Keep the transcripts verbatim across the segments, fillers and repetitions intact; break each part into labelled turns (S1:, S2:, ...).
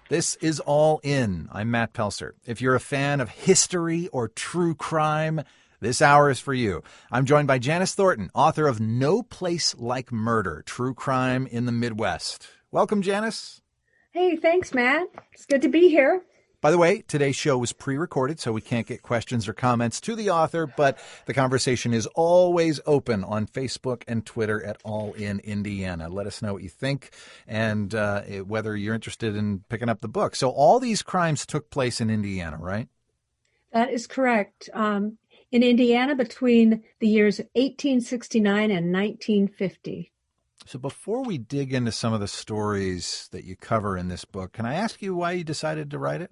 S1: This is All In. I'm Matt Pelser. If you're a fan of history or true crime, this hour is for you. I'm joined by Janice Thornton, author of No Place Like Murder, True Crime in the Midwest. Welcome, Janice.
S2: Hey, thanks, Matt. It's good to be here.
S1: By the way, today's show was pre-recorded, so we can't get questions or comments to the author, but the conversation is always open on Facebook and Twitter at All In Indiana. Let us know what you think and uh, whether you're interested in picking up the book. So all these crimes took place in Indiana, right?
S2: That is correct. Um, in Indiana between the years eighteen sixty-nine and nineteen fifty.
S1: So before we dig into some of the stories that you cover in this book, can I ask you why you decided to write it?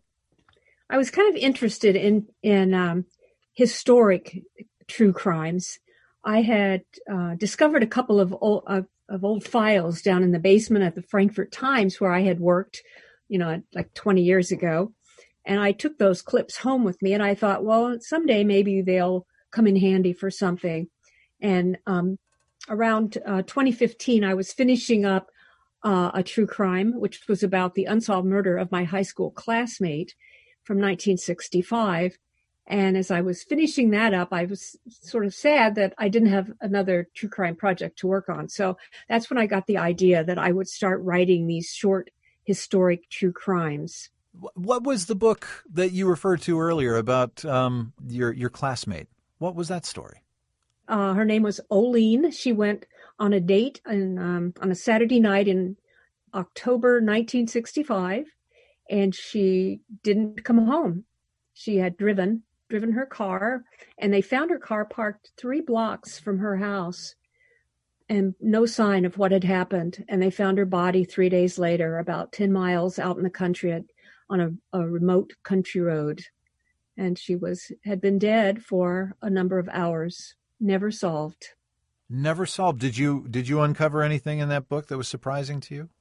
S2: I was kind of interested in in um, historic true crimes. I had uh, discovered a couple of old, of, of old files down in the basement at the Frankfurt Times where I had worked, you know, like twenty years ago. And I took those clips home with me and I thought, well, someday maybe they'll come in handy for something. And um, around uh, twenty fifteen, I was finishing up uh, a true crime, which was about the unsolved murder of my high school classmate from nineteen sixty-five. And as I was finishing that up, I was sort of sad that I didn't have another true crime project to work on. So that's when I got the idea that I would start writing these short historic true crimes.
S1: What was the book that you referred to earlier about um, your your classmate? What was that story?
S2: Uh, her name was Oline. She went on a date in, um, on a Saturday night in October nineteen sixty-five. And she didn't come home. She had driven, driven her car, and they found her car parked three blocks from her house and no sign of what had happened. And they found her body three days later, about ten miles out in the country at, on a, a remote country road. And she was had been dead for a number of hours, never solved.
S1: Never solved. Did you did you uncover anything in that book that was surprising to you?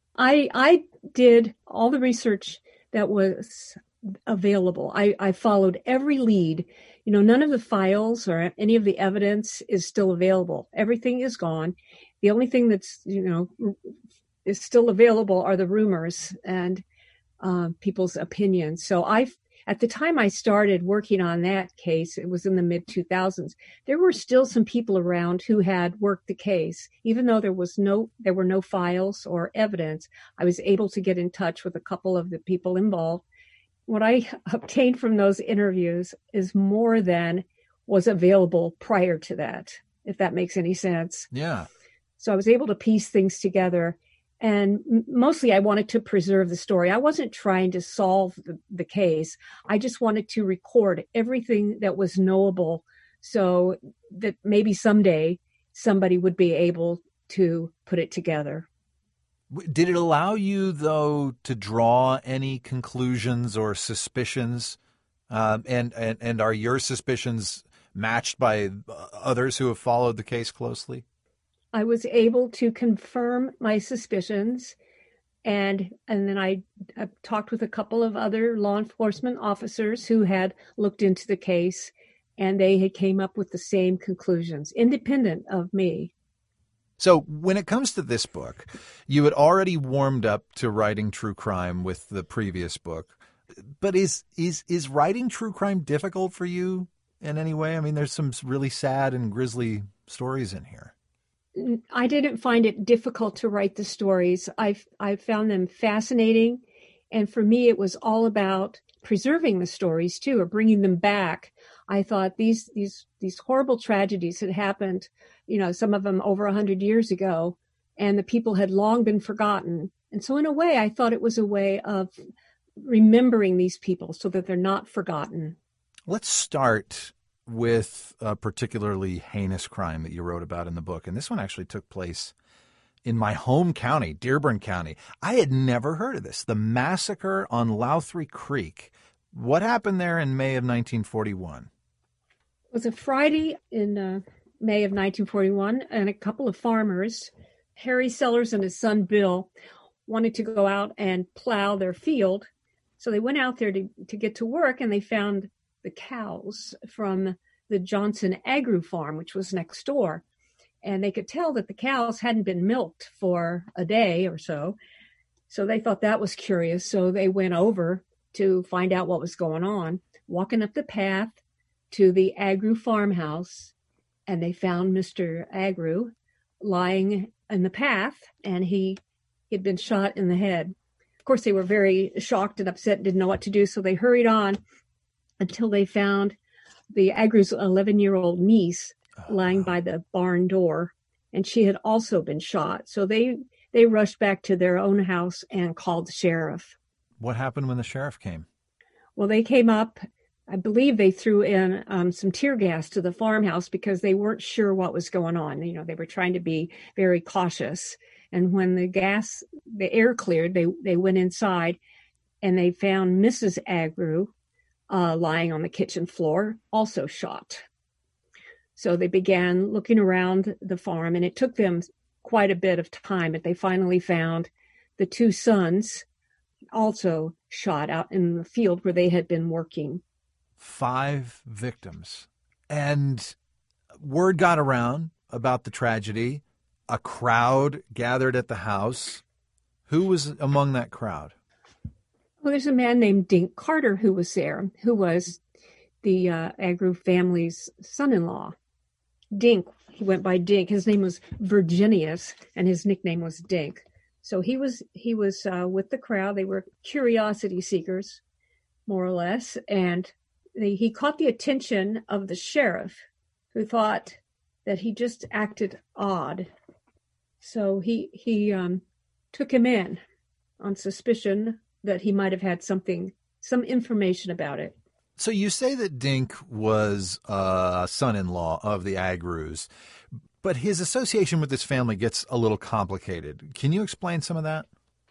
S2: I I did all the research that was available. I, I followed every lead. You know, none of the files or any of the evidence is still available. Everything is gone. The only thing that's, you know, is still available are the rumors and uh, people's opinions. So I, at the time I started working on that case, it was in the mid two thousands, there were still some people around who had worked the case. Even though there was no, there were no files or evidence, I was able to get in touch with a couple of the people involved. What I obtained from those interviews is more than was available prior to that, if that makes any sense.
S1: Yeah.
S2: So I was able to piece things together. And mostly I wanted to preserve the story. I wasn't trying to solve the, the case. I just wanted to record everything that was knowable so that maybe someday somebody would be able to put it together.
S1: Did it allow you, though, to draw any conclusions or suspicions? Um, and, and, and are your suspicions matched by others who have followed the case closely?
S2: I was able to confirm my suspicions, and and then I, I talked with a couple of other law enforcement officers who had looked into the case, and they had came up with the same conclusions, independent of me.
S1: So when it comes to this book, you had already warmed up to writing true crime with the previous book. But is is is writing true crime difficult for you in any way? I mean, there's some really sad and grisly stories in here.
S2: I didn't find it difficult to write the stories. I I found them fascinating. And for me, it was all about preserving the stories, too, or bringing them back. I thought these these these horrible tragedies had happened, you know, some of them over one hundred years ago, and the people had long been forgotten. And so in a way, I thought it was a way of remembering these people so that they're not forgotten.
S1: Let's start with a particularly heinous crime that you wrote about in the book. And this one actually took place in my home county, Dearborn County. I had never heard of this. The massacre on Louthry Creek. What happened there in May of nineteen forty-one?
S2: It was a Friday in uh, May of nineteen forty-one, and a couple of farmers, Harry Sellers and his son Bill, wanted to go out and plow their field. So they went out there to, to get to work, and they found the cows from the Johnson Agri Farm, which was next door. And they could tell that the cows hadn't been milked for a day or so. So they thought that was curious. So they went over to find out what was going on, walking up the path to the Agru farmhouse, and they found Mister Agru lying in the path, and he had been shot in the head. Of course, they were very shocked and upset, didn't know what to do, so they hurried on until they found the Agru's eleven-year-old niece lying by the barn door, and she had also been shot. So they they rushed back to their own house and called the sheriff.
S1: What happened when the sheriff came?
S2: Well, they came up. I believe they threw in um, some tear gas to the farmhouse because they weren't sure what was going on. You know, they were trying to be very cautious. And when the gas, the air cleared, they, they went inside and they found Missus Agru uh, lying on the kitchen floor, also shot. So they began looking around the farm, and it took them quite a bit of time, but they finally found the two sons also shot out in the field where they had been working.
S1: Five victims. And word got around about the tragedy. A crowd gathered at the house. Who was among that crowd?
S2: Well, there's a man named Dink Carter who was there, who was the uh, Agru family's son-in-law. Dink, he went by Dink. His name was Virginius, and his nickname was Dink. So he was he was uh, with the crowd. They were curiosity seekers, more or less, and they, he caught the attention of the sheriff, who thought that he just acted odd. So he he um, took him in on suspicion that he might have had something, some information about it.
S1: So you say that Dink was a son-in-law of the Agrus, but his association with this family gets a little complicated. Can you explain some of that?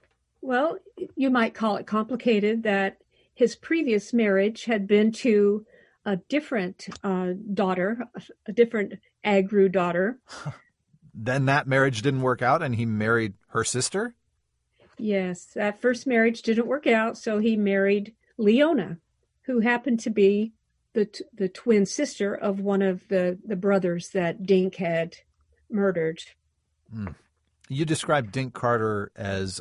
S2: Well, you might call it complicated that his previous marriage had been to a different uh, daughter, a different Agru daughter.
S1: Then that marriage didn't work out and he married her sister?
S2: Yes, that first marriage didn't work out, so he married Leona, who happened to be the t- the twin sister of one of the, the brothers that Dink had murdered.
S1: Mm. You described Dink Carter as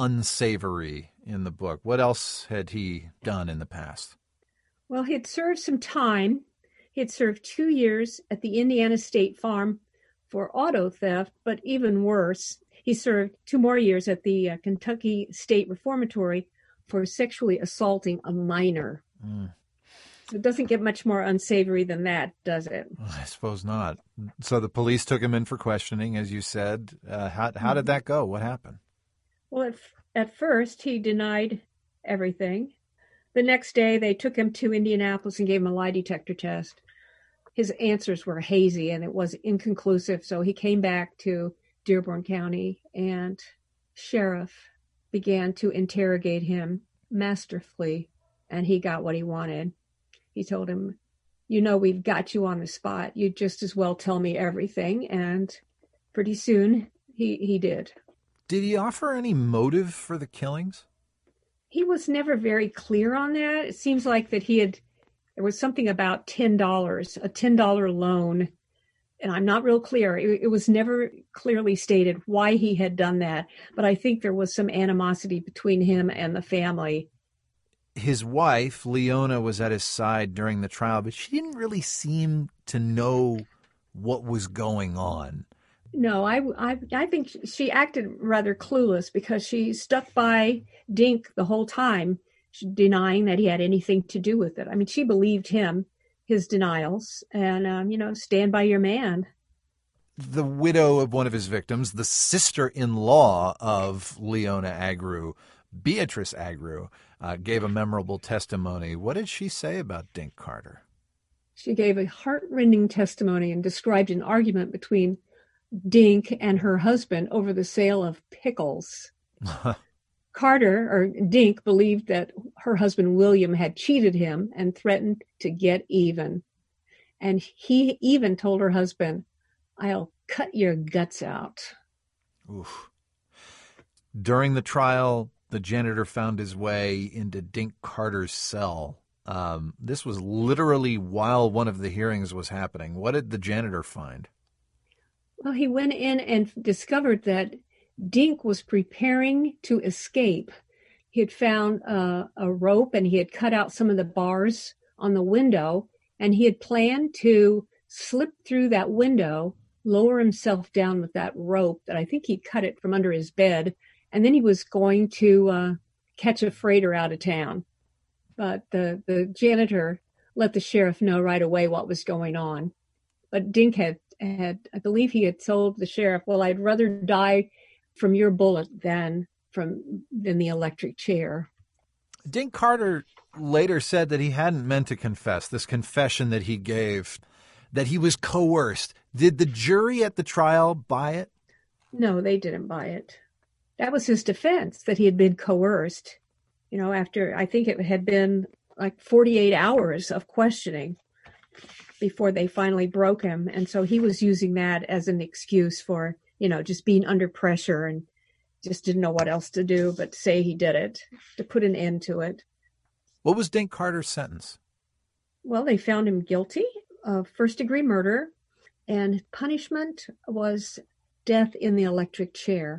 S1: unsavory in the book. What else had he done in the past?
S2: Well, he had served some time. He had served two years at the Indiana State Farm for auto theft, but even worse, he served two more years at the uh, Kentucky State Reformatory for sexually assaulting a minor. Mm. So it doesn't get much more unsavory than that, does it?
S1: I suppose not. So the police took him in for questioning, as you said. Uh, how how did that go? What happened?
S2: Well, at, at first, he denied everything. The next day, they took him to Indianapolis and gave him a lie detector test. His answers were hazy, and it was inconclusive, so he came back to Dearborn County, and sheriff began to interrogate him masterfully, and he got what he wanted. He told him, you know, we've got you on the spot. You'd just as well tell me everything. And pretty soon he, he did.
S1: Did he offer any motive for the killings?
S2: He was never very clear on that. It seems like that he had, there was something about ten dollars, a ten dollars loan. And I'm not real clear. It, it was never clearly stated why he had done that. But I think there was some animosity between him and the family.
S1: His wife, Leona, was at his side during the trial, but she didn't really seem to know what was going on.
S2: No, I, I, I think she acted rather clueless because she stuck by Dink the whole time, denying that he had anything to do with it. I mean, she believed him, his denials, and, um, you know, stand by your man.
S1: The widow of one of his victims, the sister-in-law of Leona Agru, Beatrice Agru, uh, gave a memorable testimony. What did she say about Dink Carter?
S2: She gave a heart-rending testimony and described an argument between Dink and her husband over the sale of pickles. Carter, or Dink, believed that her husband William had cheated him and threatened to get even. And he even told her husband, I'll cut your guts out.
S1: Oof. During the trial, the janitor found his way into Dink Carter's cell. Um, this was literally while one of the hearings was happening. What did the janitor find?
S2: Well, he went in and discovered that Dink was preparing to escape. He had found uh, a rope and he had cut out some of the bars on the window, and he had planned to slip through that window, lower himself down with that rope that I think he cut it from under his bed, and then he was going to uh, catch a freighter out of town. But the, the janitor let the sheriff know right away what was going on. But Dink had, had, I believe he had told the sheriff, well, I'd rather die from your bullet than from than the electric chair.
S1: Dink Carter later said that he hadn't meant to confess, this confession that he gave, that he was coerced. Did the jury at the trial buy it?
S2: No, they didn't buy it. That was his defense, that he had been coerced. You know, after, I think it had been like forty-eight hours of questioning before they finally broke him. And so he was using that as an excuse for, you know, just being under pressure and just didn't know what else to do but say he did it, to put an end to it.
S1: What was Dink Carter's sentence?
S2: Well, they found him guilty of first-degree murder, and punishment was death in the electric chair.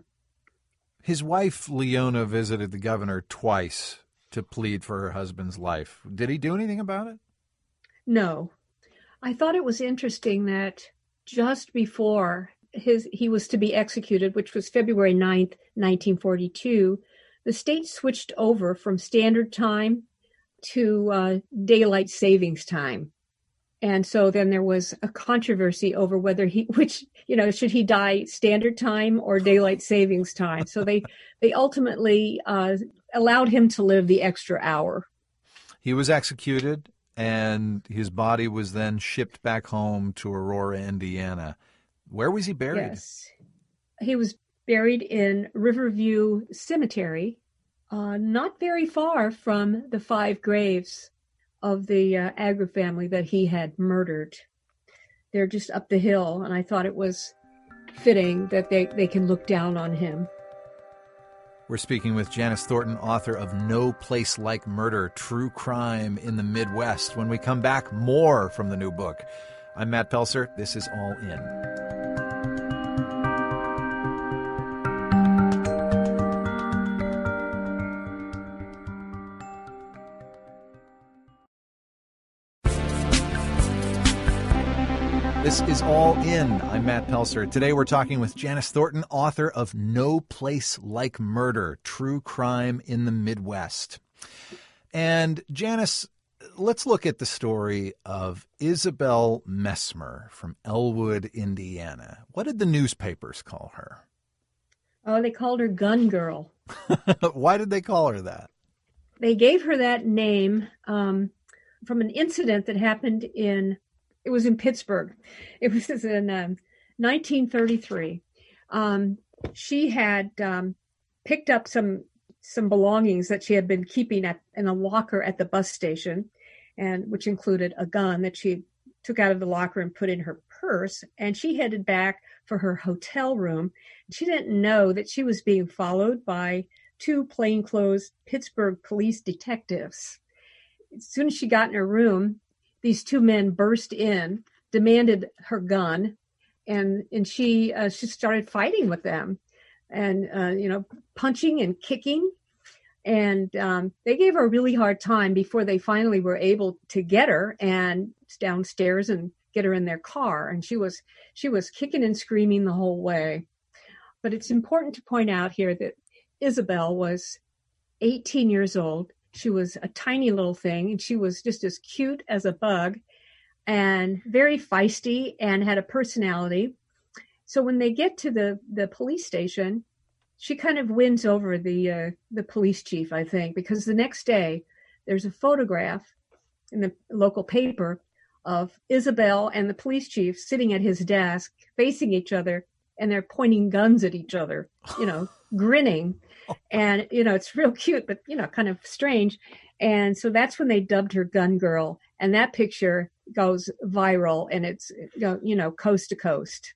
S1: His wife, Leona, visited the governor twice to plead for her husband's life. Did he do anything about it?
S2: No. I thought it was interesting that just before his he was to be executed, which was February ninth, nineteen forty-two, the state switched over from standard time to uh, daylight savings time. And so then there was a controversy over whether he, which, you know, should he die standard time or daylight savings time? So they, they ultimately uh, allowed him to live the extra hour.
S1: He was executed, and his body was then shipped back home to Aurora, Indiana. Where was he buried?
S2: Yes. He was buried in Riverview Cemetery, uh, not very far from the five graves of the uh, Agra family that he had murdered. They're just up the hill, and I thought it was fitting that they, they can look down on him.
S1: We're speaking with Janice Thornton, author of No Place Like Murder, True Crime in the Midwest. When we come back, more from the new book. I'm Matt Pelser. This is All In. This is All In. I'm Matt Pelser. Today we're talking with Janice Thornton, author of No Place Like Murder, True Crime in the Midwest. And Janice, let's look at the story of Isabel Messmer from Elwood, Indiana. What did the newspapers call her?
S2: Oh, they called her Gun Girl.
S1: Why did they call her that?
S2: They gave her that name um, from an incident that happened in It was in Pittsburgh. It was in um, nineteen thirty-three. Um, she had um, picked up some some belongings that she had been keeping at, in a locker at the bus station, and which included a gun that she took out of the locker and put in her purse. And she headed back for her hotel room. She didn't know that she was being followed by two plainclothes Pittsburgh police detectives. As soon as she got in her room, these two men burst in, demanded her gun, and and she uh, she started fighting with them, and uh, you know, punching and kicking, and um, they gave her a really hard time before they finally were able to get her and downstairs and get her in their car. And she was she was kicking and screaming the whole way. But it's important to point out here that Isabel was eighteen years old. She was a tiny little thing, and she was just as cute as a bug and very feisty and had a personality. So when they get to the, the police station, she kind of wins over the uh, the police chief, I think, because the next day there's a photograph in the local paper of Isabel and the police chief sitting at his desk facing each other, and they're pointing guns at each other, you know, grinning. And, you know, it's real cute, but, you know, kind of strange. And so that's when they dubbed her Gun Girl. And that picture goes viral, and it's, you know, coast to coast.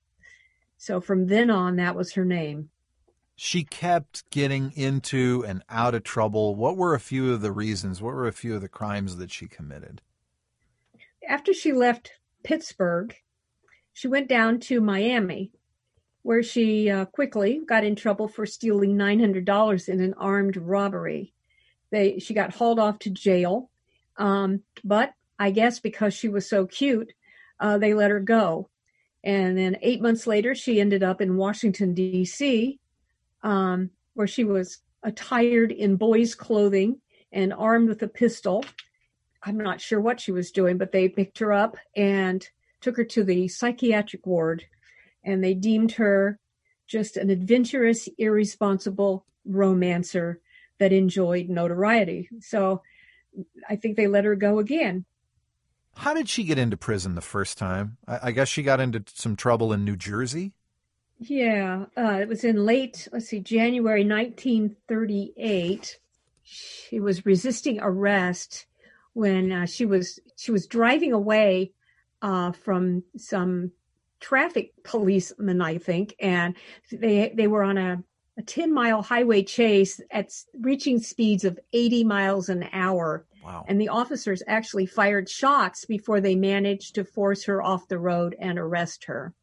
S2: So from then on, that was her name.
S1: She kept getting into and out of trouble. What were a few of the reasons? What were a few of the crimes that she committed?
S2: After she left Pittsburgh, she went down to Miami. where she uh, quickly got in trouble for stealing nine hundred dollars in an armed robbery. They She got hauled off to jail, um, but I guess because she was so cute, uh, they let her go. And then eight months later, she ended up in Washington, D C, um, where she was attired in boys' clothing and armed with a pistol. I'm not sure what she was doing, but they picked her up and took her to the psychiatric ward, and they deemed her just an adventurous, irresponsible romancer that enjoyed notoriety. So I think they let her go again.
S1: How did she get into prison the first time? I, I guess she got into some trouble in New Jersey?
S2: Yeah, uh, it was in late, let's see, January nineteen thirty-eight. She was resisting arrest when uh, she was she was driving away uh, from some traffic policemen, I think, and they they were on a, a ten mile highway chase at reaching speeds of eighty miles an hour.
S1: Wow.
S2: And the officers actually fired shots before they managed to force her off the road and arrest her.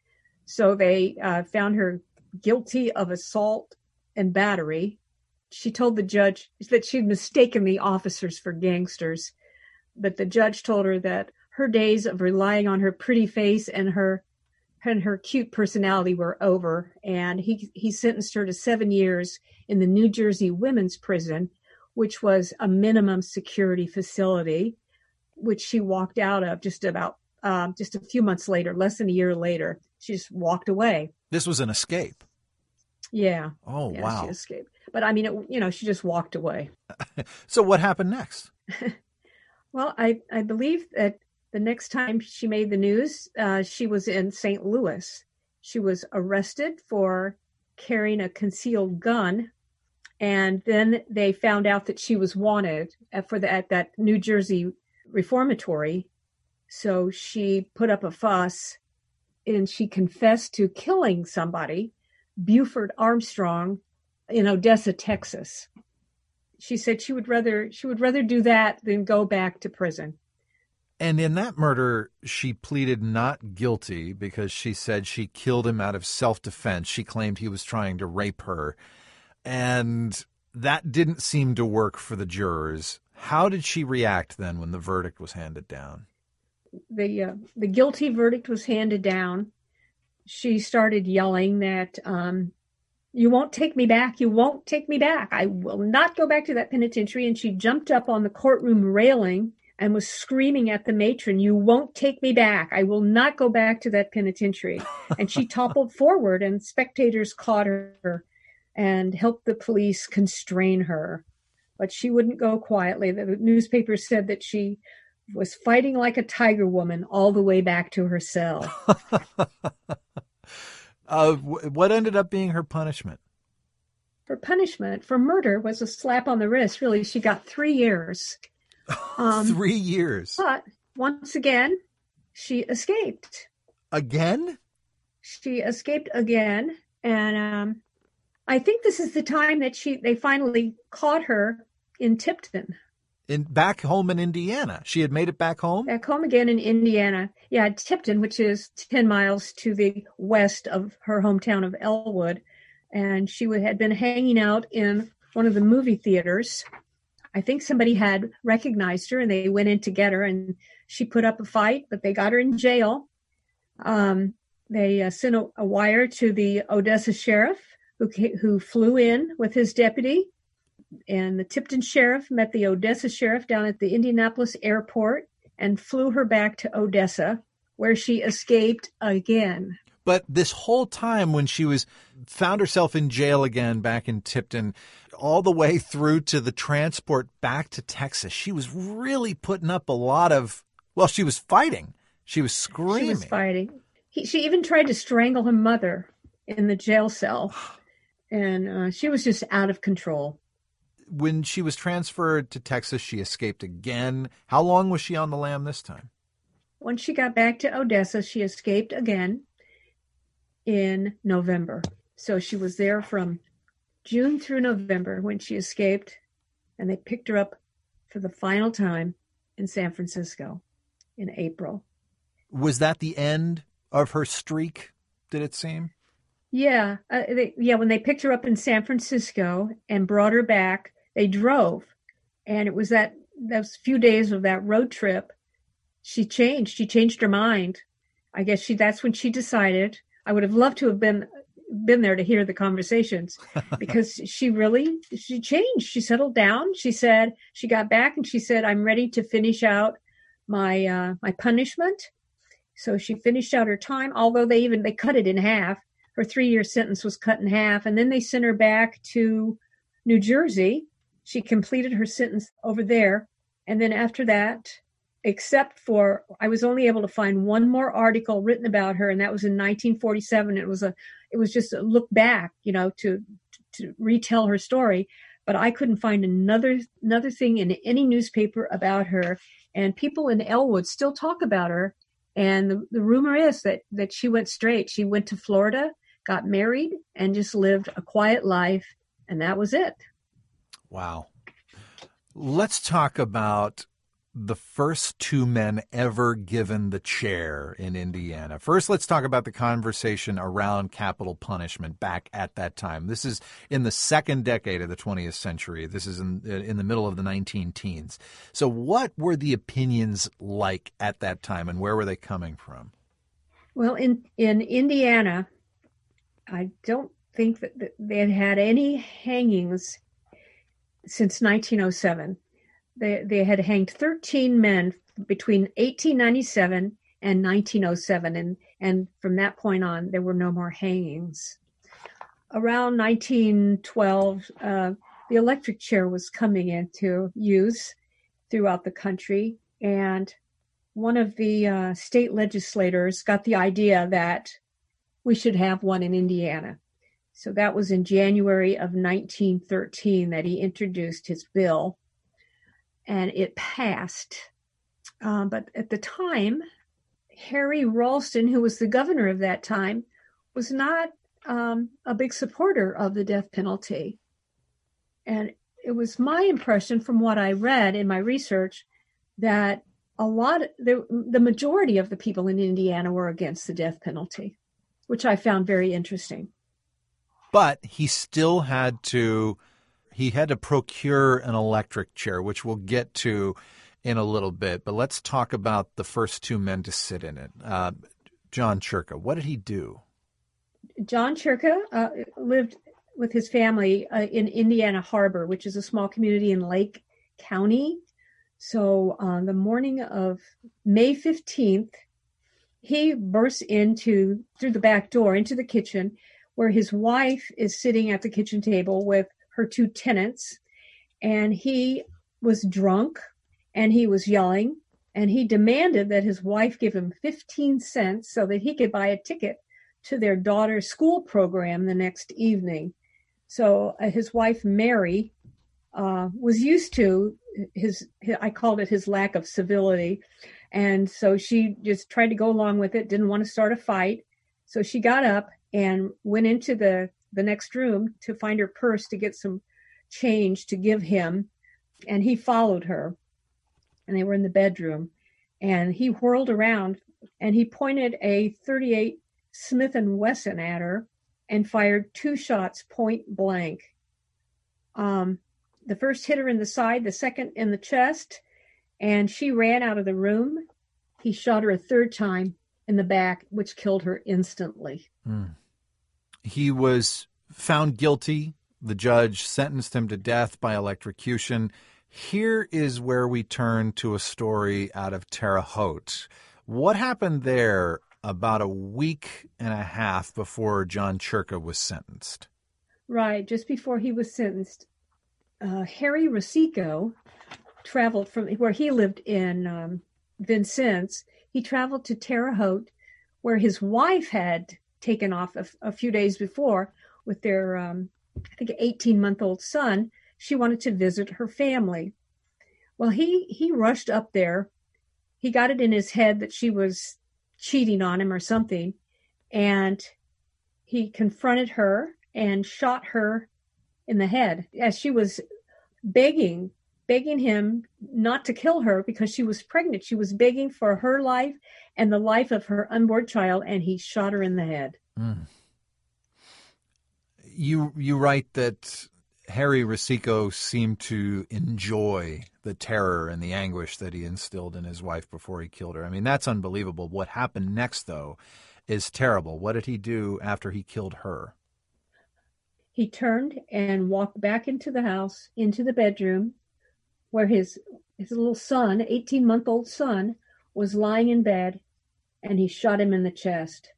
S2: So they uh, found her guilty of assault and battery. She told the judge that she'd mistaken the officers for gangsters, but the judge told her that her days of relying on her pretty face and her and her cute personality were over, and he he sentenced her to seven years in the New Jersey Women's Prison, which was a minimum security facility, which she walked out of just about um, just a few months later, less than a year later. She just walked away.
S1: This was an escape.
S2: Yeah.
S1: Oh,
S2: yeah,
S1: wow.
S2: She escaped. But I mean, it, you know, she just walked away.
S1: So what happened next?
S2: Well, I, I believe that the next time she made the news, uh, she was in Saint Louis. She was arrested for carrying a concealed gun. And then they found out that she was wanted for the, at that New Jersey reformatory. So she put up a fuss and she confessed to killing somebody, Buford Armstrong, in Odessa, Texas. She said she would rather she would rather do that than go back to prison.
S1: And in that murder, she pleaded not guilty because she said she killed him out of self-defense. She claimed he was trying to rape her. And that didn't seem to work for the jurors. How did she react then when the verdict was handed down?
S2: The uh, the guilty verdict was handed down. She started yelling that, um, you won't take me back. You won't take me back. I will not go back to that penitentiary. And she jumped up on the courtroom railing and was screaming at the matron, you won't take me back. I will not go back to that penitentiary. And she toppled forward, and spectators caught her and helped the police constrain her. But she wouldn't go quietly. The newspaper said that she was fighting like a tiger woman all the way back to her cell.
S1: uh, what ended up being her punishment?
S2: Her punishment for murder was a slap on the wrist. Really, she got three years.
S1: Um, three years.
S2: But once again, she escaped.
S1: Again?
S2: She escaped again. And um, I think this is the time that she they finally caught her in Tipton.
S1: In back home in Indiana. She had made it back home?
S2: Back home again in Indiana. Yeah, Tipton, which is ten miles to the west of her hometown of Elwood. And she would, had been hanging out in one of the movie theaters. I think somebody had recognized her, and they went in to get her, and she put up a fight, but they got her in jail. Um, they uh, sent a, a wire to the Odessa sheriff, who who flew in with his deputy. And the Tipton sheriff met the Odessa sheriff down at the Indianapolis airport and flew her back to Odessa, where she escaped again.
S1: But this whole time when she was found herself in jail again back in Tipton, all the way through to the transport back to Texas, she was really putting up a lot of, well, she was fighting. She was screaming.
S2: She was fighting. He, she even tried to strangle her mother in the jail cell. And uh, she was just out of control.
S1: When she was transferred to Texas, she escaped again. How long was she on the lam this time?
S2: When she got back to Odessa, she escaped again in November. So she was there from June through November when she escaped, and they picked her up for the final time in San Francisco in April.
S1: Was that the end of her streak, did it seem?
S2: Yeah, uh, they, yeah. When they picked her up in San Francisco and brought her back, they drove, and it was that those few days of that road trip. She changed. She changed her mind. I guess she. That's when she decided. I would have loved to have been been there to hear the conversations, because she really she changed. She settled down. She said she got back and she said, "I'm ready to finish out my uh, my punishment." So she finished out her time. Although they even they cut it in half. Her three year sentence was cut in half, and then they sent her back to New Jersey. She completed her sentence over there, and then after that, except for I was only able to find one more article written about her, and that was in nineteen forty-seven. It was a it was just a look back, you know, to to retell her story. But I couldn't find another another thing in any newspaper about her. And people in Elwood still talk about her. And the, the rumor is that that she went straight. She went to Florida, got married, and just lived a quiet life, and that was it.
S1: Wow. Let's talk about the first two men ever given the chair in Indiana. First, let's talk about the conversation around capital punishment back at that time. This is in the second decade of the twentieth century. This is in, in the middle of the nineteen teens. So what were the opinions like at that time, and where were they coming from?
S2: Well, in, in Indiana, I don't think that they had had any hangings since nineteen oh seven. They, they had hanged thirteen men between eighteen ninety-seven and nineteen oh seven, and, and from that point on, there were no more hangings. Around nineteen twelve, uh, the electric chair was coming into use throughout the country, and one of the uh, state legislators got the idea that we should have one in Indiana. So that was in January of nineteen thirteen that he introduced his bill, and it passed. Um, but at the time, Harry Ralston, who was the governor of that time, was not um, a big supporter of the death penalty. And it was my impression from what I read in my research that a lot, the, the majority of the people in Indiana were against the death penalty, which I found very interesting.
S1: But he still had to, he had to procure an electric chair, which we'll get to in a little bit. But let's talk about the first two men to sit in it. Uh, John Chirka, what did he do?
S2: John Chirka uh, lived with his family uh, in Indiana Harbor, which is a small community in Lake County. So on the morning of May fifteenth, he bursts into, through the back door, into the kitchen, where his wife is sitting at the kitchen table with her two tenants. And he was drunk, and he was yelling, and he demanded that his wife give him fifteen cents so that he could buy a ticket to their daughter's school program the next evening. So uh, his wife, Mary, uh, was used to his, his, I called it his lack of civility. And so she just tried to go along with it, didn't want to start a fight. So she got up and went into the, the next room to find her purse to get some change to give him. And he followed her, and they were in the bedroom. And he whirled around and he pointed a thirty-eight Smith and Wesson at her and fired two shots point blank. Um, the first hit her in the side, the second in the chest, and she ran out of the room. He shot her a third time in the back, which killed her instantly.
S1: Mm. He was found guilty. The judge sentenced him to death by electrocution. Here is where we turn to a story out of Terre Haute. What happened there about a week and a half before John Chirka was sentenced?
S2: Right, just before he was sentenced, uh, Harry Rosico traveled from where he lived in um, Vincennes. He traveled to Terre Haute, where his wife had taken off a, a few days before with their, um, I think, eighteen-month-old son. She wanted to visit her family. Well, he, he rushed up there. He got it in his head that she was cheating on him or something, and he confronted her and shot her in the head as she was begging, begging him not to kill her because she was pregnant. She was begging for her life and the life of her unborn child, and he shot her in the head.
S1: Mm. You you write that Harry Rosico seemed to enjoy the terror and the anguish that he instilled in his wife before he killed her. I mean, that's unbelievable. What happened next, though, is terrible. What did he do after he killed her?
S2: He turned and walked back into the house, into the bedroom, where his his little son, eighteen-month-old son, was lying in bed, and he shot him in the chest.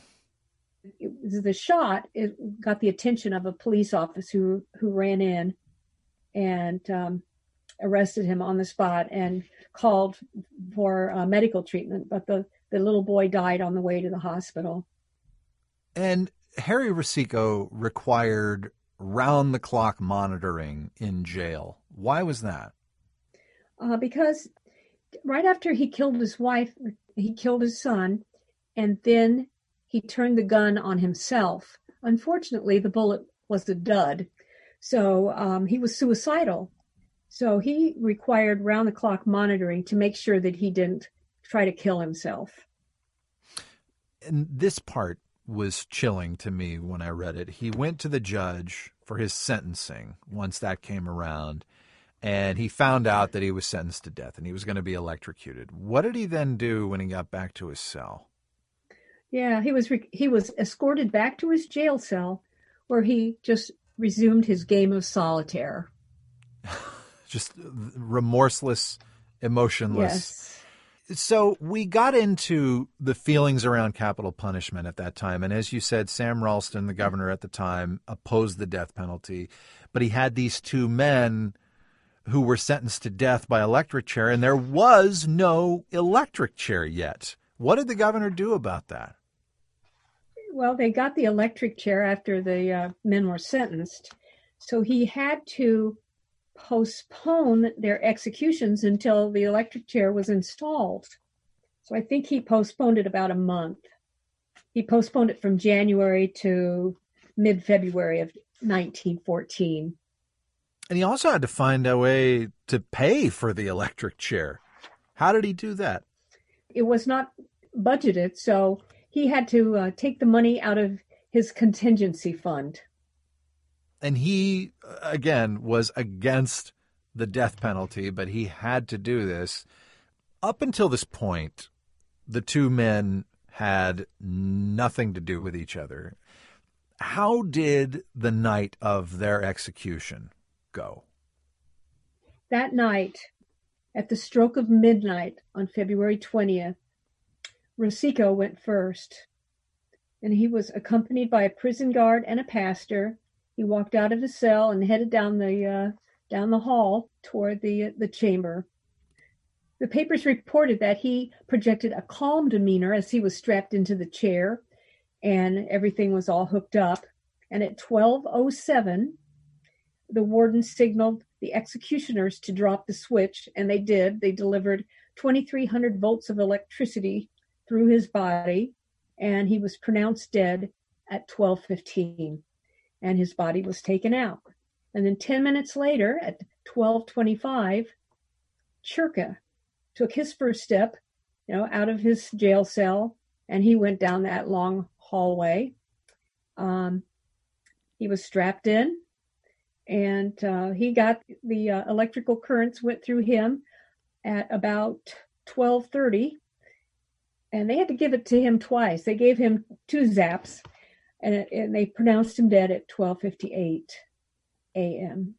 S2: It, the shot it got the attention of a police officer who, who ran in and um, arrested him on the spot and called for uh, medical treatment. But the, the little boy died on the way to the hospital.
S1: And Harry Rosico required round-the-clock monitoring in jail. Why was that?
S2: Uh, because right after he killed his wife, he killed his son, and then he turned the gun on himself. Unfortunately, the bullet was a dud, so um, he was suicidal. So he required round-the-clock monitoring to make sure that he didn't try to kill himself.
S1: And this part was chilling to me when I read it. He went to the judge for his sentencing once that came around, and he found out that he was sentenced to death and he was going to be electrocuted. What did he then do when he got back to his cell?
S2: Yeah, he was re- he was escorted back to his jail cell, where he just resumed his game of solitaire.
S1: Just remorseless, emotionless.
S2: Yes.
S1: So we got into the feelings around capital punishment at that time. And as you said, Sam Ralston, the governor at the time, opposed the death penalty. But he had these two men who were sentenced to death by electric chair, and there was no electric chair yet. What did the governor do about that?
S2: Well, they got the electric chair after the uh, men were sentenced. So he had to postpone their executions until the electric chair was installed. So I think he postponed it about a month. He postponed it from January to mid-February of nineteen fourteen.
S1: And he also had to find a way to pay for the electric chair. How did he do that?
S2: It was not budgeted, so he had to uh, take the money out of his contingency fund.
S1: And he, again, was against the death penalty, but he had to do this. Up until this point, the two men had nothing to do with each other. How did the night of their execution go?
S2: That night, at the stroke of midnight on February twentieth, Rosico went first, and he was accompanied by a prison guard and a pastor. He walked out of his cell and headed down the uh, down the hall toward the the chamber. The papers reported that he projected a calm demeanor as he was strapped into the chair, and everything was all hooked up. And at twelve oh seven, the warden signaled the executioners to drop the switch, and they did. They delivered twenty-three hundred volts of electricity through his body, and he was pronounced dead at twelve fifteen, and his body was taken out. And then ten minutes later, at twelve twenty-five, Churka took his first step, you know, out of his jail cell, and he went down that long hallway. Um, he was strapped in, and uh, he got the uh, electrical currents went through him at about twelve thirty, and they had to give it to him twice. They gave him two zaps, and, it, and they pronounced him dead at twelve fifty-eight a.m.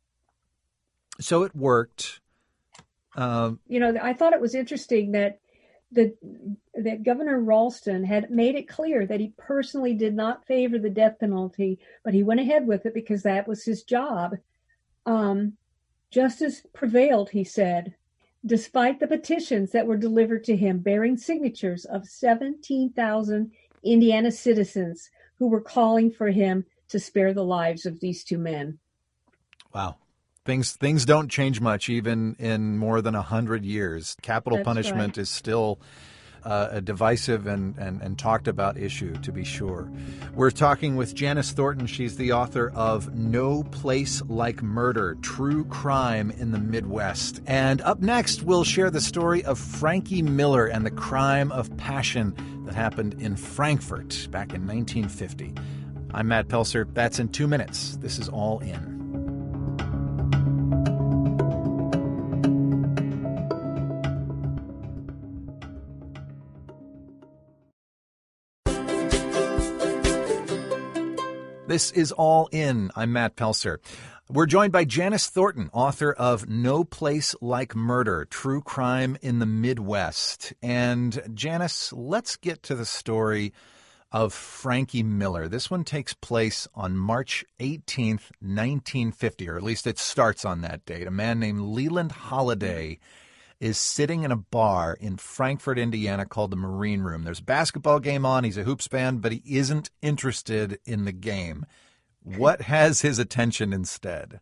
S1: So it worked. Um,
S2: you know, I thought it was interesting that the that Governor Ralston had made it clear that he personally did not favor the death penalty, but he went ahead with it because that was his job. Um, justice prevailed, he said, despite the petitions that were delivered to him bearing signatures of seventeen thousand Indiana citizens who were calling for him to spare the lives of these two men.
S1: Wow. Things things don't change much even in more than one hundred years. Capital
S2: That's
S1: punishment
S2: right.
S1: is still uh, a divisive and, and, and talked about issue, to be sure. We're talking with Janice Thornton. She's the author of No Place Like Murder, True Crime in the Midwest. And up next, we'll share the story of Frankie Miller and the crime of passion that happened in Frankfurt back in nineteen fifty. I'm Matt Pelser. That's in two minutes. This is All In. This is All In. I'm Matt Pelser. We're joined by Janice Thornton, author of No Place Like Murder, True Crime in the Midwest. And Janice, let's get to the story of Frankie Miller. This one takes place on March eighteenth, nineteen fifty, or at least it starts on that date. A man named Leland Holiday is sitting in a bar in Frankfort, Indiana called the Marine Room. There's a basketball game on. He's a hoops fan, but he isn't interested in the game. What has his attention instead?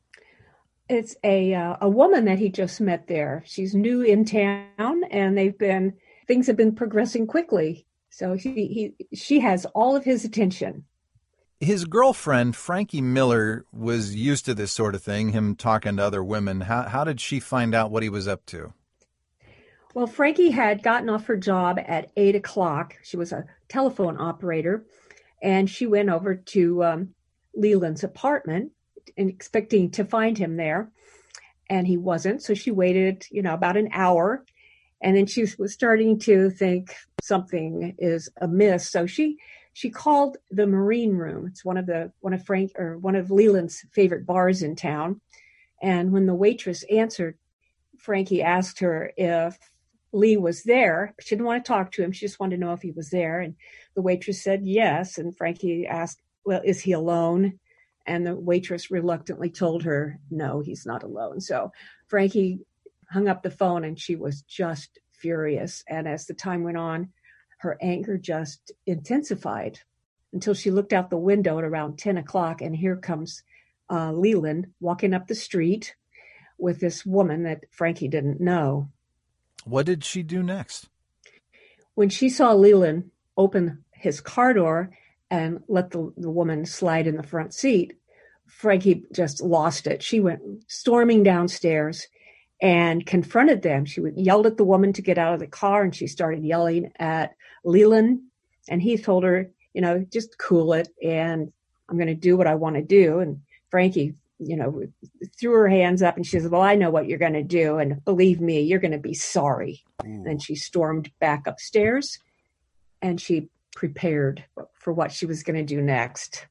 S2: It's a uh, a woman that he just met there. She's new in town, and they've been things have been progressing quickly. So he, he she has all of his attention.
S1: His girlfriend, Frankie Miller, was used to this sort of thing, him talking to other women. How how did she find out what he was up to?
S2: Well, Frankie had gotten off her job at eight o'clock. She was a telephone operator, and she went over to um, Leland's apartment and expecting to find him there, and he wasn't. So she waited, you know, about an hour, and then she was starting to think something is amiss. So she she called the Marine Room. It's one of the one of Frank or one of Leland's favorite bars in town. And when the waitress answered, Frankie asked her if Lee was there. She didn't want to talk to him. She just wanted to know if he was there. And the waitress said yes. And Frankie asked, well, is he alone? And the waitress reluctantly told her, no, he's not alone. So Frankie hung up the phone, and she was just furious. And as the time went on, her anger just intensified until she looked out the window at around ten o'clock. And here comes uh, Leland walking up the street with this woman that Frankie didn't know.
S1: What did she do next?
S2: When she saw Leland open his car door and let the, the woman slide in the front seat, Frankie just lost it. She went storming downstairs and confronted them. She yelled at the woman to get out of the car, and she started yelling at Leland. And he told her, you know, just cool it, and I'm going to do what I want to do. And Frankie, you know, threw her hands up, and she said, well, I know what you're going to do. And believe me, you're going to be sorry. Ooh. And she stormed back upstairs, and she prepared for what she was going to do next.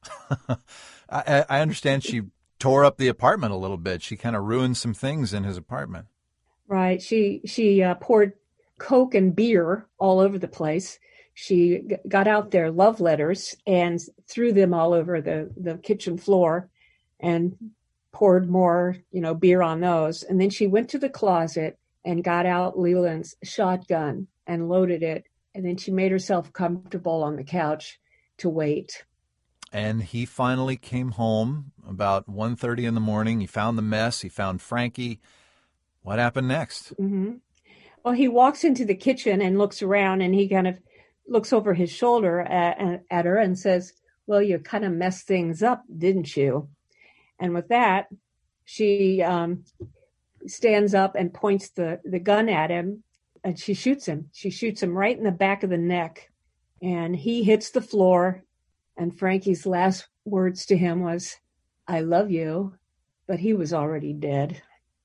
S1: I, I understand she tore up the apartment a little bit. She kind of ruined some things in his apartment.
S2: Right. She she uh, poured Coke and beer all over the place. She g- got out their love letters and threw them all over the, the kitchen floor and poured more, you know, beer on those. And then she went to the closet and got out Leland's shotgun and loaded it. And then she made herself comfortable on the couch to wait.
S1: And he finally came home about one thirty in the morning. He found the mess. He found Frankie. What happened next?
S2: Mm-hmm. Well, he walks into the kitchen and looks around, and he kind of looks over his shoulder at, at her and says, well, you kind of messed things up, didn't you? And with that, she um, stands up and points the, the gun at him. And she shoots him. She shoots him right in the back of the neck. And he hits the floor. And Frankie's last words to him was, I love you. But he was already dead.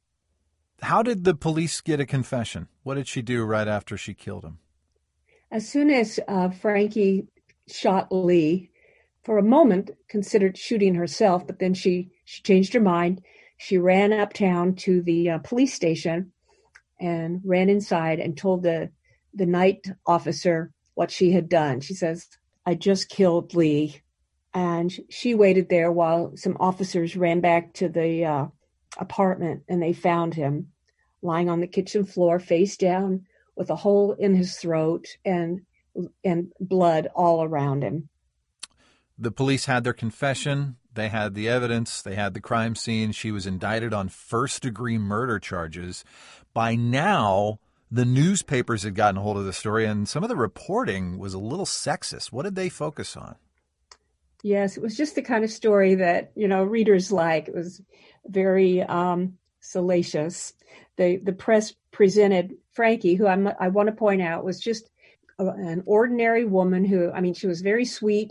S1: How did the police get a confession? What did she do right after she killed him?
S2: As soon as uh, Frankie shot Lee, for a moment considered shooting herself, but then she, she changed her mind. She ran uptown to the uh, police station and ran inside and told the, the night officer what she had done. She says, I just killed Lee. And she waited there while some officers ran back to the uh, apartment, and they found him lying on the kitchen floor, face down, with a hole in his throat and and blood all around him.
S1: The police had their confession. They had the evidence. They had the crime scene. She was indicted on first-degree murder charges. By now, the newspapers had gotten a hold of the story, and some of the reporting was a little sexist. What did they focus on?
S2: Yes, it was just the kind of story that, you know, readers like. It was very um, salacious. The the press presented Frankie, who I'm, I want to point out was just a, an ordinary woman who, I mean, she was very sweet,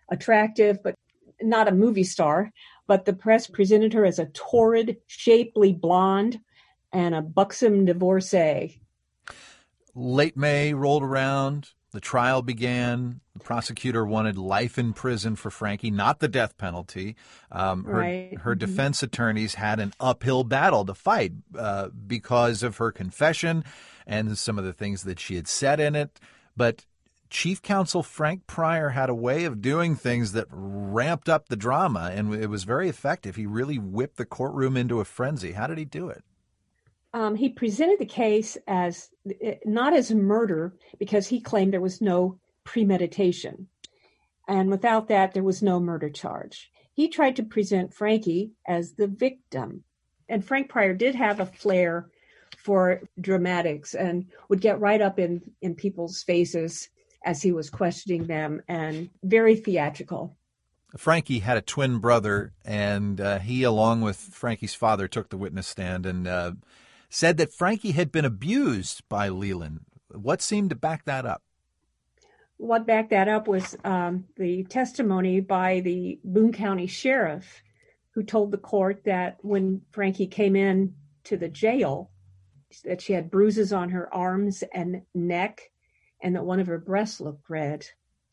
S2: attractive, but not a movie star. But the press presented her as a torrid, shapely blonde and a buxom divorcee.
S1: Late May rolled around. The trial began. The prosecutor wanted life in prison for Frankie, not the death penalty. Um, her,
S2: right.
S1: her
S2: Mm-hmm.
S1: defense attorneys had an uphill battle to fight uh, because of her confession and some of the things that she had said in it. But Chief Counsel Frank Pryor had a way of doing things that ramped up the drama, and it was very effective. He really whipped the courtroom into a frenzy. How did he do it?
S2: Um, he presented the case as not as a murder because he claimed there was no premeditation. And without that, there was no murder charge. He tried to present Frankie as the victim. And Frank Pryor did have a flair for dramatics and would get right up in, in people's faces as he was questioning them, and very theatrical.
S1: Frankie had a twin brother, and uh, he, along with Frankie's father, took the witness stand and uh, said that Frankie had been abused by Leland. What seemed to back that up?
S2: What backed that up was um, the testimony by the Boone County Sheriff, who told the court that when Frankie came in to the jail, that she had bruises on her arms and neck, and that one of her breasts looked red.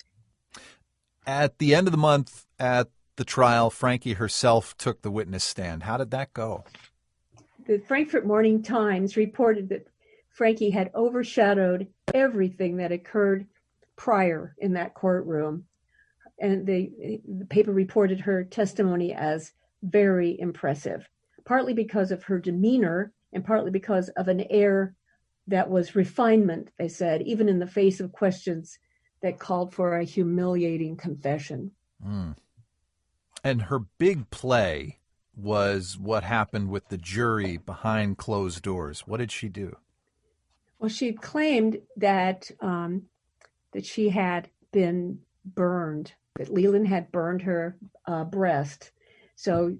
S1: At the end of the month at the trial, Frankie herself took the witness stand. How did that go?
S2: The Frankfurt Morning Times reported that Frankie had overshadowed everything that occurred prior in that courtroom. And the, the paper reported her testimony as very impressive, partly because of her demeanor and partly because of an air that was refinement, they said, even in the face of questions that called for a humiliating confession.
S1: Mm. And her big play was what happened with the jury behind closed doors. What did she do?
S2: Well, she claimed that um, that she had been burned, that Leland had burned her uh, breast. So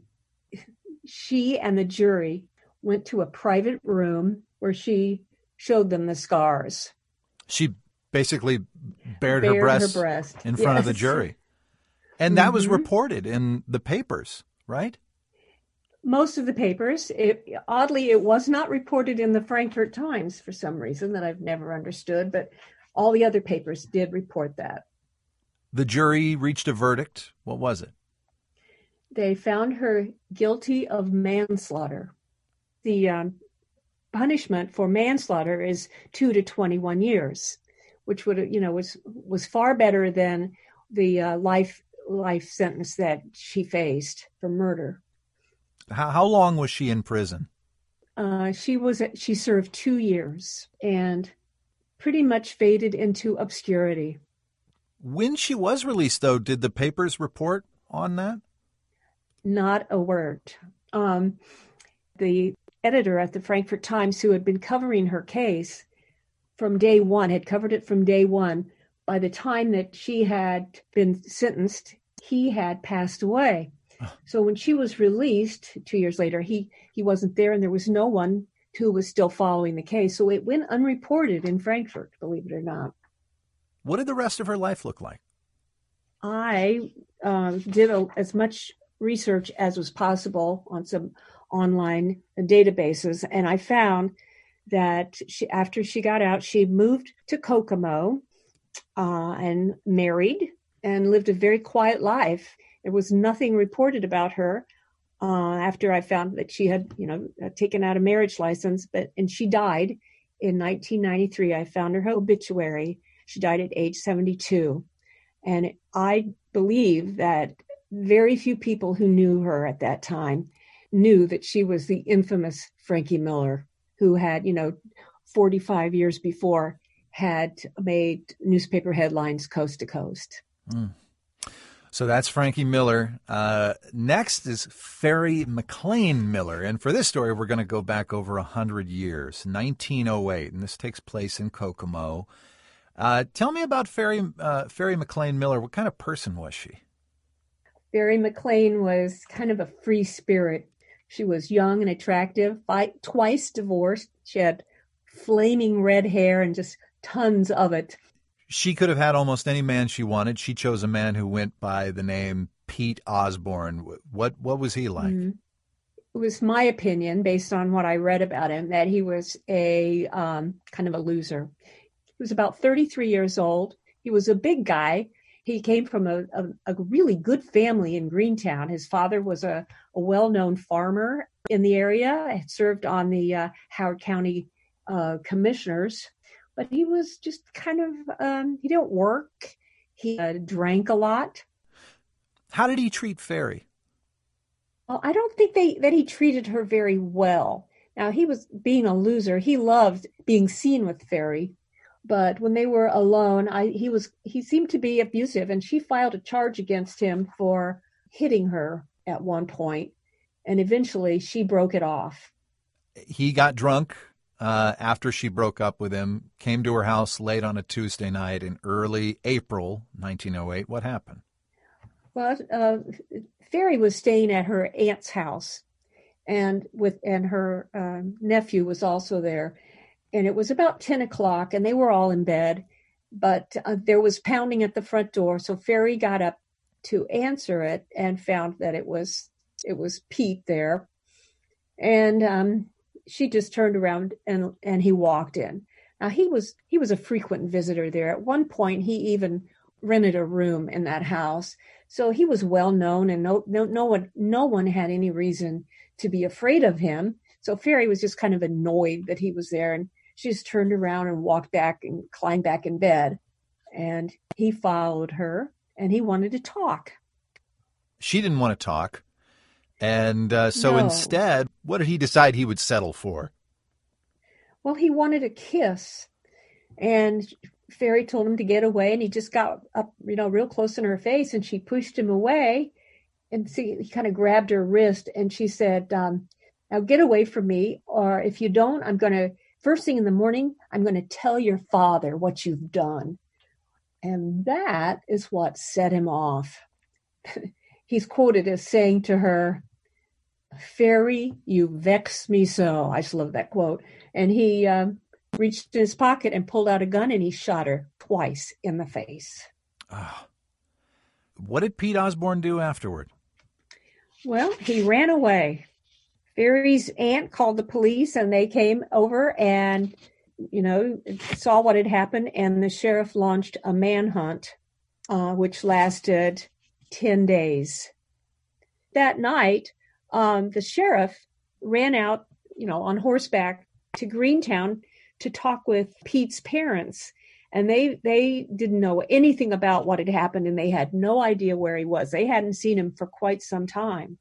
S2: she and the jury went to a private room where she showed them the scars.
S1: She basically bared,
S2: bared
S1: her, breast
S2: her breast
S1: in front
S2: yes.
S1: of the jury. And that mm-hmm. was reported in the papers, right?
S2: Most of the papers. It, oddly, it was not reported in the Frankfurt Times for some reason that I've never understood, but all the other papers did report that.
S1: The jury reached a verdict. What was it?
S2: They found her guilty of manslaughter. The um, punishment for manslaughter is two to twenty-one years, which would, you know, was was far better than the uh, life life sentence that she faced for murder.
S1: How, how long was she in prison?
S2: Uh, she was she served two years and pretty much faded into obscurity.
S1: When she was released, though, did the papers report on that?
S2: Not a word. Um, the editor at the Frankfurt Times, who had been covering her case from day one, had covered it from day one. By the time that she had been sentenced, he had passed away. So when she was released two years later, he, he wasn't there, and there was no one who was still following the case. So it went unreported in Frankfurt, believe it or not.
S1: What did the rest of her life look like?
S2: I um, did a, as much research as was possible on some online databases, and I found that she, after she got out, she moved to Kokomo uh, and married and lived a very quiet life. There was nothing reported about her uh, after I found that she had, you know, taken out a marriage license, but and she died in nineteen ninety-three. I found her obituary. She died at age seventy-two. And I believe that very few people who knew her at that time knew that she was the infamous Frankie Miller, who had, you know, forty-five years before had made newspaper headlines coast to coast.
S1: Mm. So that's Frankie Miller. Uh, next is Ferry McLean Miller. And for this story, we're going to go back over one hundred years, nineteen oh eight, and this takes place in Kokomo. Uh, tell me about Ferry, uh, Ferry McLean Miller. What kind of person was she?
S2: Ferry McLean was kind of a free spirit. She was young and attractive, five, twice divorced. She had flaming red hair and just tons of it.
S1: She could have had almost any man she wanted. She chose a man who went by the name Pete Osborne. What what was he like?
S2: Mm. It was my opinion, based on what I read about him, that he was a um, kind of a loser. He was about thirty-three years old. He was a big guy. He came from a, a, a really good family in Greentown. His father was a, a well-known farmer in the area, had served on the uh, Howard County uh, commissioners, but he was just kind of, um, he didn't work. He uh, drank a lot.
S1: How did he treat Ferry?
S2: Well, I don't think they that he treated her very well. Now, he was being a loser. He loved being seen with Ferry, but when they were alone, I, he was he seemed to be abusive, and she filed a charge against him for hitting her at one point, and eventually she broke it off.
S1: He got drunk uh, after she broke up with him, came to her house late on a Tuesday night in early April nineteen oh eight. What happened?
S2: Well, uh, Ferry was staying at her aunt's house, and with and her um, nephew was also there. And it was about ten o'clock, and they were all in bed. But uh, there was pounding at the front door, so Ferry got up to answer it and found that it was it was Pete there. And um, she just turned around and and he walked in. Now he was he was a frequent visitor there. At one point, he even rented a room in that house. So he was well known, and no, no, no one, no one had any reason to be afraid of him. So Ferry was just kind of annoyed that he was there, and she just turned around and walked back and climbed back in bed. And he followed her, and he wanted to talk.
S1: She didn't want to talk, and uh, so
S2: No.
S1: instead, what did he decide he would settle for?
S2: Well, he wanted a kiss, and Ferry told him to get away, and he just got up, you know, real close in her face, and she pushed him away, and see, he kind of grabbed her wrist, and she said, um, now get away from me, or if you don't, I'm going to, first thing in the morning, I'm going to tell your father what you've done. And that is what set him off. He's quoted as saying to her, Ferry, you vex me so. I just love that quote. And he um, reached in his pocket and pulled out a gun, and he shot her twice in the face.
S1: Oh. What did Pete Osborne do afterward?
S2: Well, he ran away. Ferry's aunt called the police, and they came over and, you know, saw what had happened, and the sheriff launched a manhunt, uh, which lasted ten days. That night, um, the sheriff ran out, you know, on horseback to Greentown to talk with Pete's parents. And they they didn't know anything about what had happened, and they had no idea where he was. They hadn't seen him for quite some time.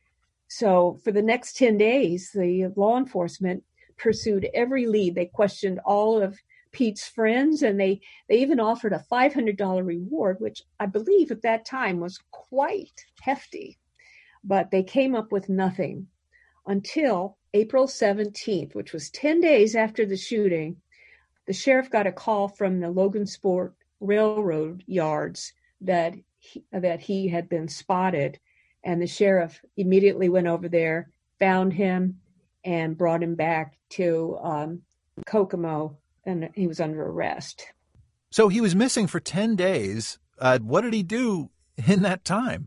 S2: So for the next ten days, the law enforcement pursued every lead. They questioned all of Pete's friends, and they, they even offered a five hundred dollars reward, which I believe at that time was quite hefty. But they came up with nothing until April seventeenth, which was ten days after the shooting. The sheriff got a call from the Logansport Railroad yards that he, that he had been spotted, and the sheriff immediately went over there, found him, and brought him back to um, Kokomo, and he was under arrest.
S1: So he was missing for ten days. Uh, what did he do in that time?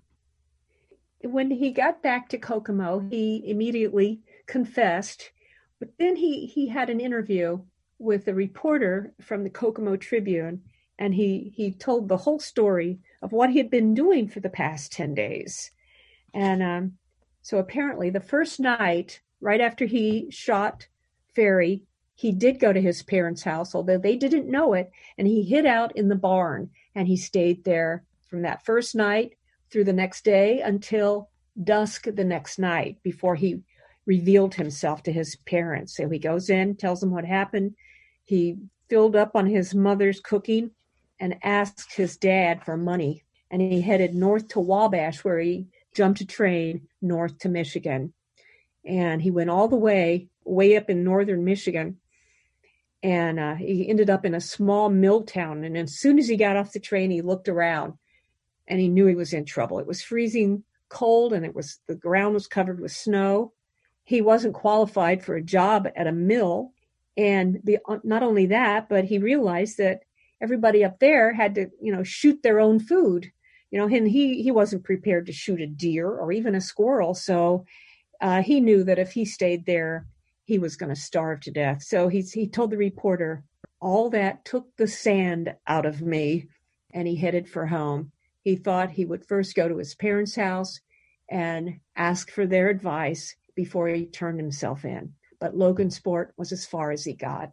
S2: When he got back to Kokomo, he immediately confessed, but then he, he had an interview with a reporter from the Kokomo Tribune, and he, he told the whole story of what he had been doing for the past ten days. And um, so apparently the first night, right after he shot Ferry, he did go to his parents' house, although they didn't know it, and he hid out in the barn, and he stayed there from that first night through the next day until dusk the next night before he revealed himself to his parents. So he goes in, tells them what happened. He filled up on his mother's cooking and asked his dad for money. And he headed north to Wabash, where he jumped a train north to Michigan. And he went all the way, way up in northern Michigan. And uh, he ended up in a small mill town. And as soon as he got off the train, he looked around and he knew he was in trouble. It was freezing cold, and it was the ground was covered with snow. He wasn't qualified for a job at a mill. And the, not only that, but he realized that everybody up there had to, you know, shoot their own food. You know, and he, he wasn't prepared to shoot a deer or even a squirrel. So uh, he knew that if he stayed there, he was going to starve to death. So he's, he told the reporter, all that took the sand out of me, and he headed for home. He thought he would first go to his parents' house and ask for their advice before he turned himself in. But Logansport was as far as he got.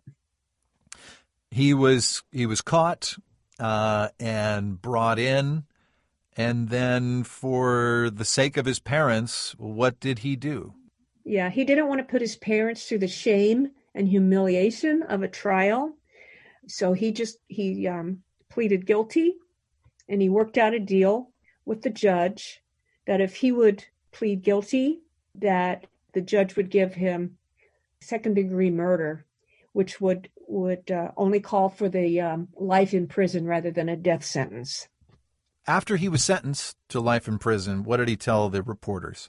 S1: He was he was caught uh, and brought in, and then for the sake of his parents, what did he do?
S2: Yeah, he didn't want to put his parents through the shame and humiliation of a trial. So he just, he um, pleaded guilty, and he worked out a deal with the judge that if he would plead guilty, that the judge would give him second degree murder, which would, would uh, only call for the um, life in prison rather than a death sentence.
S1: After he was sentenced to life in prison, what did he tell the reporters?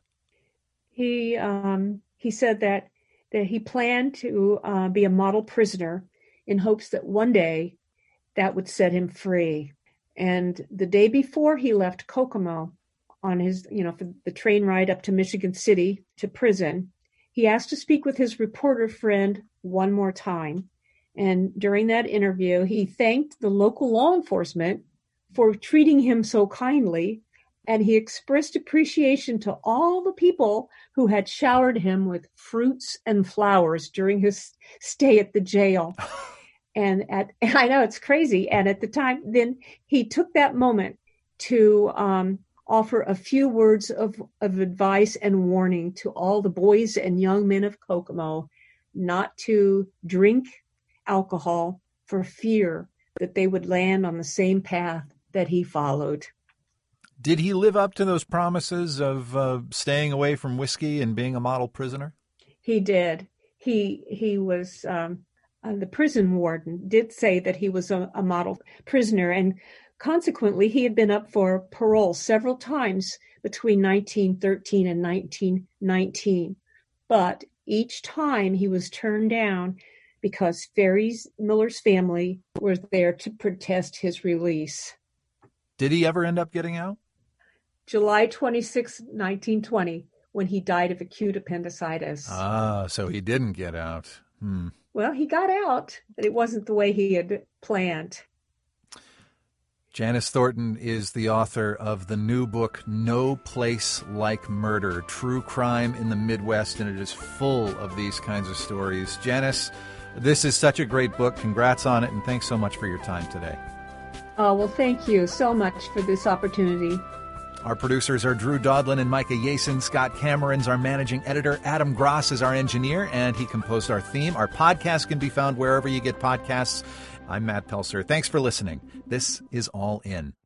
S2: He um, he said that that he planned to uh, be a model prisoner in hopes that one day that would set him free. And the day before he left Kokomo on his, you know, for the train ride up to Michigan City to prison, he asked to speak with his reporter friend one more time. And during that interview, he thanked the local law enforcement for treating him so kindly. And he expressed appreciation to all the people who had showered him with fruits and flowers during his stay at the jail. And at, and I know it's crazy. And at the time, then he took that moment to um, offer a few words of, of advice and warning to all the boys and young men of Kokomo not to drink alcohol for fear that they would land on the same path that he followed.
S1: Did he live up to those promises of uh, staying away from whiskey and being a model prisoner?
S2: He did. He he was, um, uh, the prison warden did say that he was a, a model prisoner, and consequently he had been up for parole several times between nineteen thirteen and nineteen nineteen. But each time he was turned down because Ferry Miller's family was there to protest his release.
S1: Did he ever end up getting out?
S2: July twenty-sixth, nineteen twenty, when he died of acute appendicitis.
S1: Ah, so he didn't get out. Hmm.
S2: Well, he got out, but it wasn't the way he had planned.
S1: Janice Thornton is the author of the new book, No Place Like Murder, True Crime in the Midwest, and it is full of these kinds of stories. Janice, this is such a great book. Congrats on it, and thanks so much for your time today.
S2: Oh, well, thank you so much for this opportunity.
S1: Our producers are Drew Dodlin and Micah Yason. Scott Cameron's our managing editor. Adam Gross is our engineer, and he composed our theme. Our podcast can be found wherever you get podcasts. I'm Matt Pelser. Thanks for listening. This is All In.